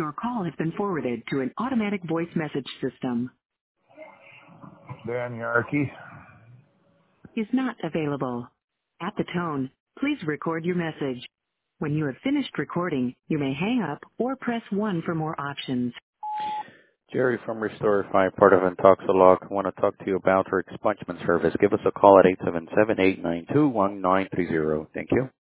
Your call has been forwarded to an automatic voice message system. Dan Yarkey. Is not available. At the tone, please record your message. When you have finished recording, you may hang up or press 1 for more options. Jerry from Restorify, part of Intoxilog. I want to talk to you about our expungement service. Give us a call at 877-892-1930. Thank you.